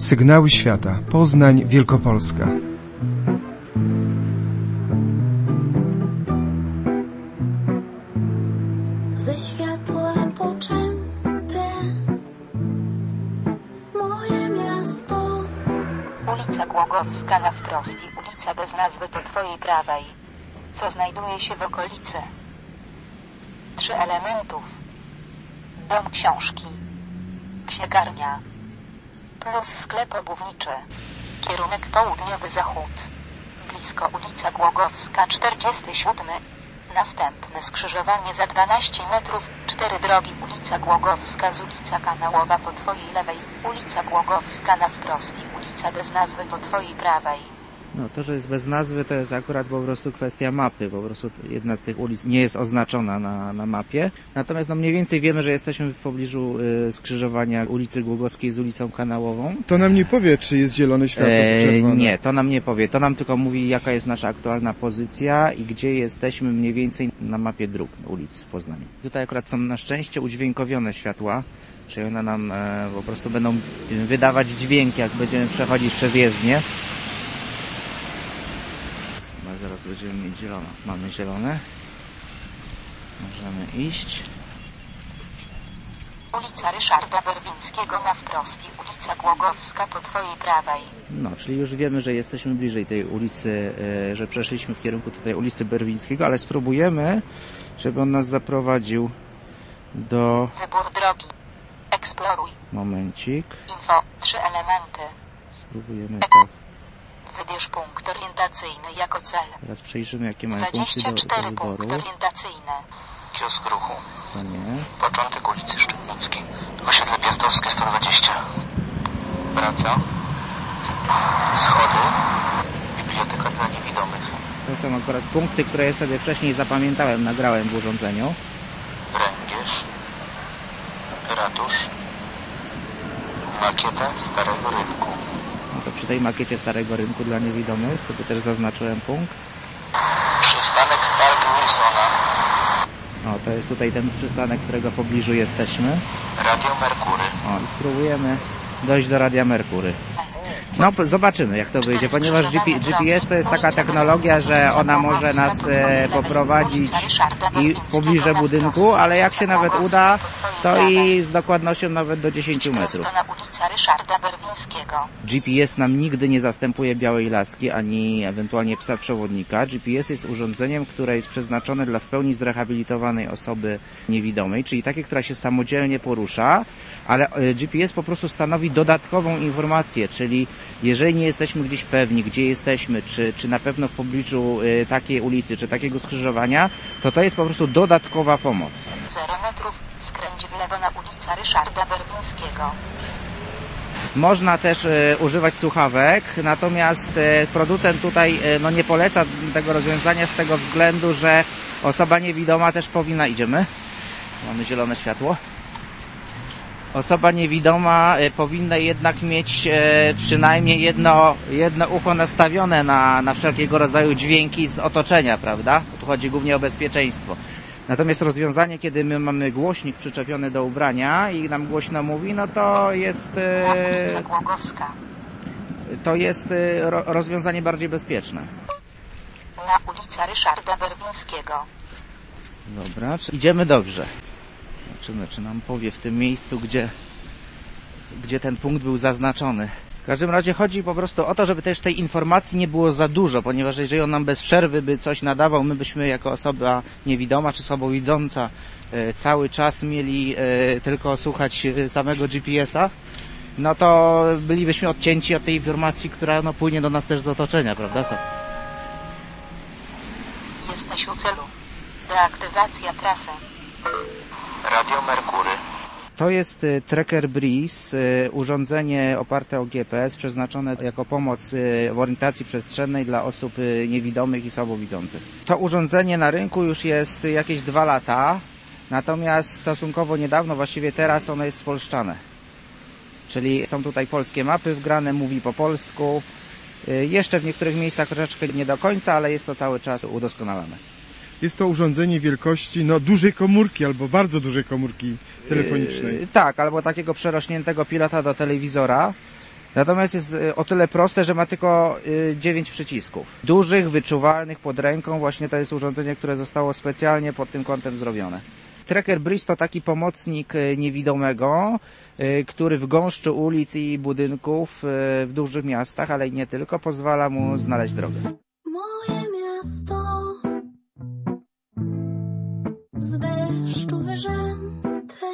Sygnały świata. Poznań, Wielkopolska. Ze światła poczęte moje miasto. Ulica Głogowska na wprost i ulica bez nazwy po twojej prawej. Co znajduje się w okolicy? 3 elementów. Dom książki. Księgarnia. Plus sklep obuwniczy. Kierunek południowy zachód. Blisko ulica Głogowska 47. Następne skrzyżowanie za 12 metrów. 4 drogi. Ulica Głogowska z ulica Kanałowa po twojej lewej. Ulica Głogowska na wprost i ulica bez nazwy po twojej prawej. No to, że jest bez nazwy, to jest akurat po prostu kwestia mapy. Po prostu jedna z tych ulic nie jest oznaczona na mapie. Natomiast no mniej więcej wiemy, że jesteśmy w pobliżu skrzyżowania ulicy Głogowskiej z ulicą Kanałową. To nam nie powie, czy jest zielone światło, czy czerwone. Nie, to nam nie powie. To nam tylko mówi, jaka jest nasza aktualna pozycja i gdzie jesteśmy mniej więcej na mapie dróg ulic w Poznaniu. Tutaj akurat są na szczęście udźwiękowione światła, czyli one nam po prostu będą wydawać dźwięk, jak będziemy przechodzić przez jezdnię. Zaraz będziemy mieć zielone. Mamy zielone. Możemy iść. Ulica Ryszarda Berwińskiego na wprost i ulica Głogowska po twojej prawej. No, czyli już wiemy, że jesteśmy bliżej tej ulicy, że przeszliśmy w kierunku tutaj ulicy Berwińskiego, ale spróbujemy, żeby on nas zaprowadził do... Wybór drogi. Eksploruj. Momencik. Info. 3 elementy. Spróbujemy tak. Wybierz punkt orientacyjny jako cel. Teraz przejrzymy, jakie mamy punkty do 24 wyboru. punkt orientacyjny. Kiosk ruchu. To nie. Początek ulicy Szczytnickiej. Osiedle Piastowskie 120. Praca. Schody. Biblioteka dla niewidomych. To są akurat punkty, które ja sobie wcześniej zapamiętałem, nagrałem w urządzeniu. Ręgierz. Ratusz. Makieta Starego Rynku. No to przy tej makiecie Starego Rynku dla niewidomych sobie też zaznaczyłem punkt. Przystanek Park Wilsona. O, to jest tutaj ten przystanek, którego w pobliżu jesteśmy. Radio Merkury. O, i spróbujemy dojść do Radia Merkury. No, zobaczymy, jak to wyjdzie, ponieważ GPS to jest taka technologia, że ona może nas poprowadzić i w pobliże budynku, ale jak się nawet uda, to i z dokładnością nawet do 10 metrów. GPS nam nigdy nie zastępuje białej laski, ani ewentualnie psa przewodnika. GPS jest urządzeniem, które jest przeznaczone dla w pełni zrehabilitowanej osoby niewidomej, czyli takiej, która się samodzielnie porusza, ale GPS po prostu stanowi dodatkową informację, czyli jeżeli nie jesteśmy gdzieś pewni, gdzie jesteśmy, czy na pewno w pobliżu takiej ulicy, czy takiego skrzyżowania, to jest po prostu dodatkowa pomoc. 0 metrów, skręć w lewo na ulicę Ryszarda Berwińskiego. Można też używać słuchawek, natomiast producent tutaj nie poleca tego rozwiązania z tego względu, że osoba niewidoma też powinna... Idziemy? Mamy zielone światło. Osoba niewidoma powinna jednak mieć przynajmniej jedno ucho nastawione na wszelkiego rodzaju dźwięki z otoczenia, prawda? Tu chodzi głównie o bezpieczeństwo. Natomiast rozwiązanie, kiedy my mamy głośnik przyczepiony do ubrania i nam głośno mówi, no to jest... Ulica Głogowska. To jest rozwiązanie bardziej bezpieczne. Na ulicę Ryszarda Berwińskiego. Dobra, idziemy dobrze. Zobaczymy, czy nam powie w tym miejscu, gdzie ten punkt był zaznaczony. W każdym razie chodzi po prostu o to, żeby też tej informacji nie było za dużo, ponieważ jeżeli on nam bez przerwy by coś nadawał, my byśmy jako osoba niewidoma czy słabowidząca cały czas mieli tylko słuchać samego GPS-a, no to bylibyśmy odcięci od tej informacji, która płynie do nas też z otoczenia, prawda? Jesteś u celu. Deaktywacja trasy. Radio Merkury. To jest Tracker Breeze, urządzenie oparte o GPS, przeznaczone jako pomoc w orientacji przestrzennej dla osób niewidomych i słabowidzących. To urządzenie na rynku już jest jakieś 2 lata, natomiast stosunkowo niedawno, właściwie teraz ono jest spolszczane. Czyli są tutaj polskie mapy wgrane, mówi po polsku. Jeszcze w niektórych miejscach troszeczkę nie do końca, ale jest to cały czas udoskonalane. Jest to urządzenie wielkości dużej komórki albo bardzo dużej komórki telefonicznej. Tak, albo takiego przerośniętego pilota do telewizora. Natomiast jest o tyle proste, że ma tylko 9 przycisków. Dużych, wyczuwalnych, pod ręką. Właśnie to jest urządzenie, które zostało specjalnie pod tym kątem zrobione. Tracker Breeze to taki pomocnik niewidomego, który w gąszczu ulic i budynków w dużych miastach, ale i nie tylko, pozwala mu znaleźć drogę. Moje miasto z deszczu wyrzęte.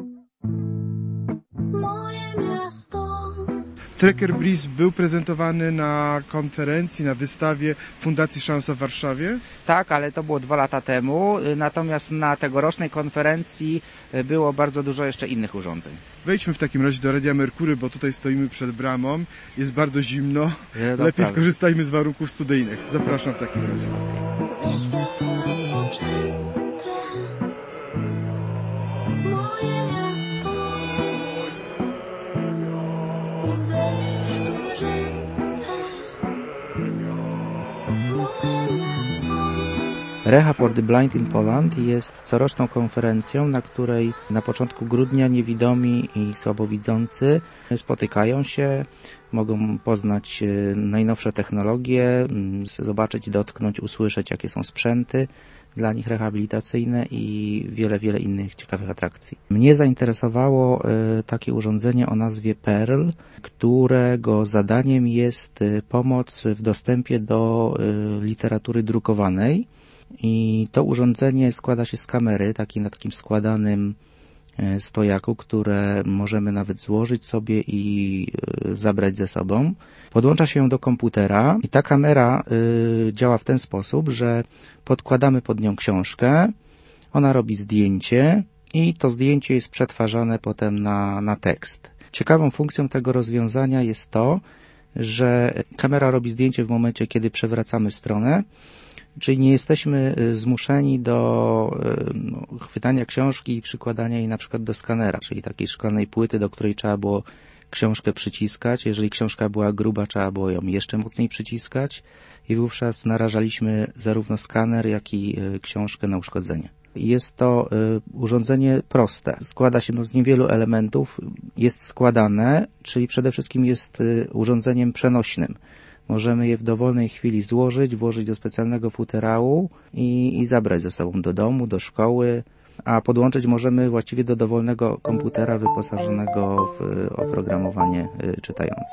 Moje miasto. Tracker Breeze był prezentowany na konferencji, na wystawie Fundacji Szansa w Warszawie. Tak, ale to było 2 lata temu, natomiast na tegorocznej konferencji było bardzo dużo jeszcze innych urządzeń. Wejdźmy w takim razie do Radia Merkury, bo tutaj stoimy przed bramą. Jest bardzo zimno. Lepiej prawda. skorzystajmy z warunków studyjnych. Zapraszam w takim razie. Ze światła poczęte. Moje miasto z deszczu wyrzęte. Moje miasto. Reha for the Blind in Poland jest coroczną konferencją, na której na początku grudnia niewidomi i słabowidzący spotykają się, mogą poznać najnowsze technologie, zobaczyć, dotknąć, usłyszeć, jakie są sprzęty dla nich rehabilitacyjne i wiele, wiele innych ciekawych atrakcji. Mnie zainteresowało takie urządzenie o nazwie Pearl, którego zadaniem jest pomoc w dostępie do literatury drukowanej. I to urządzenie składa się z kamery, na takim składanym stojaku, które możemy nawet złożyć sobie i zabrać ze sobą. Podłącza się ją do komputera i ta kamera działa w ten sposób, że podkładamy pod nią książkę, ona robi zdjęcie i to zdjęcie jest przetwarzane potem na tekst. Ciekawą funkcją tego rozwiązania jest to, że kamera robi zdjęcie w momencie, kiedy przewracamy stronę, czyli nie jesteśmy zmuszeni do chwytania książki i przykładania jej na przykład do skanera, czyli takiej szklanej płyty, do której trzeba było książkę przyciskać. Jeżeli książka była gruba, trzeba było ją jeszcze mocniej przyciskać i wówczas narażaliśmy zarówno skaner, jak i książkę na uszkodzenie. Jest to urządzenie proste. Składa się z niewielu elementów. Jest składane, czyli przede wszystkim jest urządzeniem przenośnym. Możemy je w dowolnej chwili złożyć, włożyć do specjalnego futerału i zabrać ze sobą do domu, do szkoły, a podłączyć możemy właściwie do dowolnego komputera wyposażonego w oprogramowanie czytające.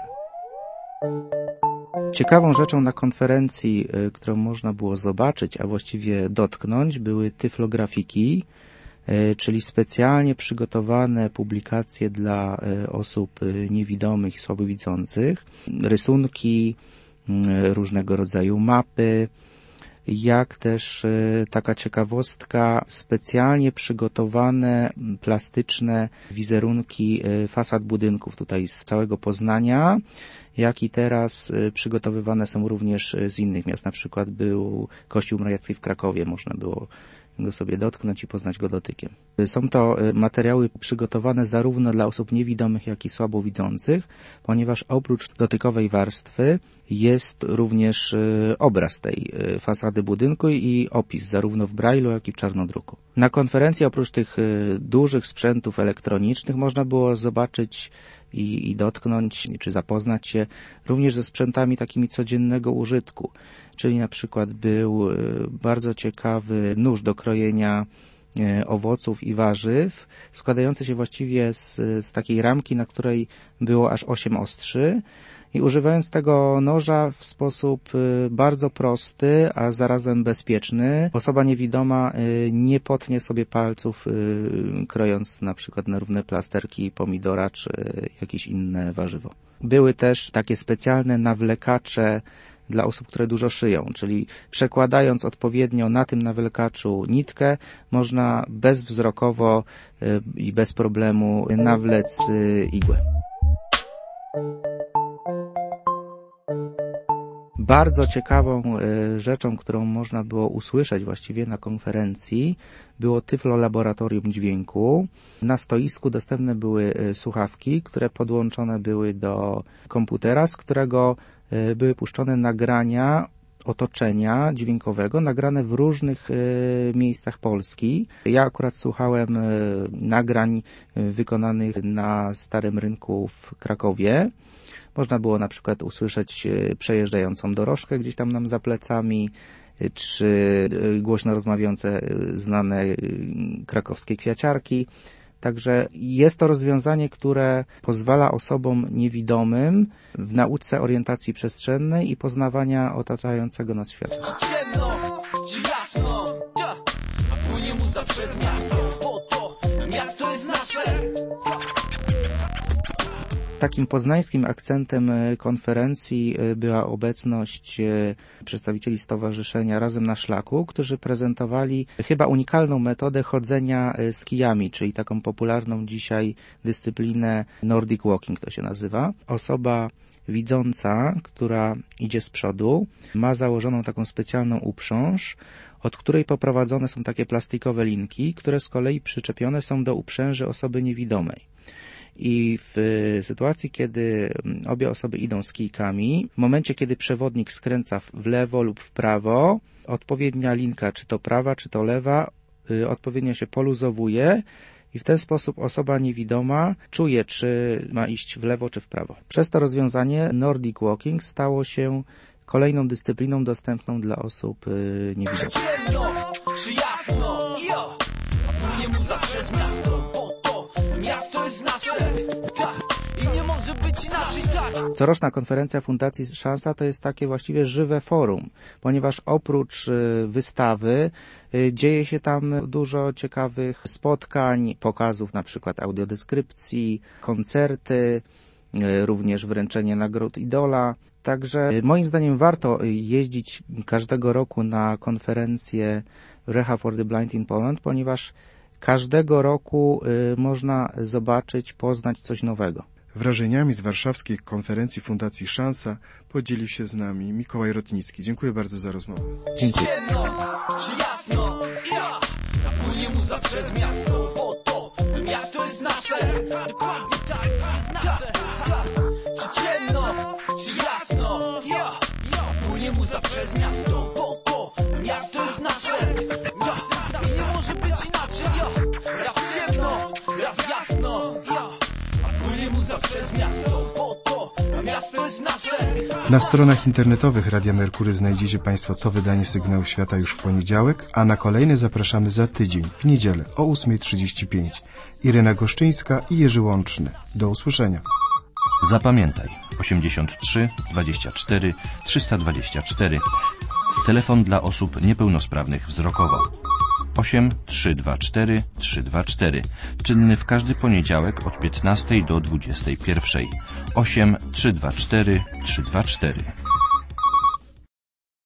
Ciekawą rzeczą na konferencji, którą można było zobaczyć, a właściwie dotknąć, były tyflografiki, czyli specjalnie przygotowane publikacje dla osób niewidomych i słabowidzących, rysunki, różnego rodzaju mapy, jak też taka ciekawostka, specjalnie przygotowane plastyczne wizerunki fasad budynków tutaj z całego Poznania, jak i teraz przygotowywane są również z innych miast. Na przykład był Kościół Mariacki w Krakowie, można było go sobie dotknąć i poznać go dotykiem. Są to materiały przygotowane zarówno dla osób niewidomych, jak i słabowidzących, ponieważ oprócz dotykowej warstwy jest również obraz tej fasady budynku i opis zarówno w Braille'u, jak i w czarnodruku. Na konferencji oprócz tych dużych sprzętów elektronicznych można było zobaczyć i dotknąć, czy zapoznać się również ze sprzętami takimi codziennego użytku. Czyli na przykład był bardzo ciekawy nóż do krojenia owoców i warzyw, składający się właściwie z takiej ramki, na której było aż 8 ostrzy. I używając tego noża w sposób bardzo prosty, a zarazem bezpieczny, osoba niewidoma nie potnie sobie palców, krojąc na przykład na równe plasterki pomidora czy jakieś inne warzywo. Były też takie specjalne nawlekacze dla osób, które dużo szyją, czyli przekładając odpowiednio na tym nawlekaczu nitkę, można bezwzrokowo i bez problemu nawlec igłę. Bardzo ciekawą rzeczą, którą można było usłyszeć właściwie na konferencji, było Tyflo Laboratorium Dźwięku. Na stoisku dostępne były słuchawki, które podłączone były do komputera, z którego były puszczone nagrania otoczenia dźwiękowego, nagrane w różnych miejscach Polski. Ja akurat słuchałem nagrań wykonanych na Starym Rynku w Krakowie. Można było na przykład usłyszeć przejeżdżającą dorożkę gdzieś tam nam za plecami, czy głośno rozmawiające znane krakowskie kwiaciarki. Także jest to rozwiązanie, które pozwala osobom niewidomym w nauce orientacji przestrzennej i poznawania otaczającego nas świata. Ciemno, czy jasno, a płynie muza przez miasto, bo to miasto jest nasze. Takim poznańskim akcentem konferencji była obecność przedstawicieli stowarzyszenia Razem na Szlaku, którzy prezentowali chyba unikalną metodę chodzenia z kijami, czyli taką popularną dzisiaj dyscyplinę Nordic Walking to się nazywa. Osoba widząca, która idzie z przodu, ma założoną taką specjalną uprząż, od której poprowadzone są takie plastikowe linki, które z kolei przyczepione są do uprzęży osoby niewidomej. I w sytuacji, kiedy obie osoby idą z kijkami, w momencie, kiedy przewodnik skręca w lewo lub w prawo, odpowiednia linka, czy to prawa, czy to lewa, odpowiednio się poluzowuje i w ten sposób osoba niewidoma czuje, czy ma iść w lewo, czy w prawo. Przez to rozwiązanie Nordic Walking stało się kolejną dyscypliną dostępną dla osób niewidomych. Ciemno, czy jasno, płynie muza przez miasto, bo to miasto jest nasze, i nie może być inaczej, Coroczna konferencja Fundacji Szansa to jest takie właściwie żywe forum, ponieważ oprócz wystawy dzieje się tam dużo ciekawych spotkań, pokazów, na przykład audiodeskrypcji, koncerty, również wręczenie nagród Idola. Także moim zdaniem warto jeździć każdego roku na konferencję Rehab for the Blind in Poland, ponieważ każdego roku można zobaczyć, poznać coś nowego. Wrażeniami z warszawskiej konferencji Fundacji Szansa podzielił się z nami Mikołaj Rotnicki. Dziękuję bardzo za rozmowę. Dziękuję. ciemno, czy jasno, płynie muza przez miasto, bo to miasto jest nasze, dokładnie tak, jest nasze, czy ciemno, czy jasno, płynie muza przez miasto, bo to miasto jest nasze, i nie może być inaczej, raz ciemno, raz jasno, płynie muza przez miasto, bo to miasto jest nasze. Na stronach internetowych Radia Merkury znajdziecie Państwo to wydanie Sygnału Świata już w poniedziałek, a na kolejne zapraszamy za tydzień, w niedzielę o 8:35. Irena Goszczyńska i Jerzy Łączny. Do usłyszenia. Zapamiętaj 83 24 324. Telefon dla osób niepełnosprawnych wzrokowo. 8 324 324. Czynny w każdy poniedziałek od 15 do 21. 8 324 324.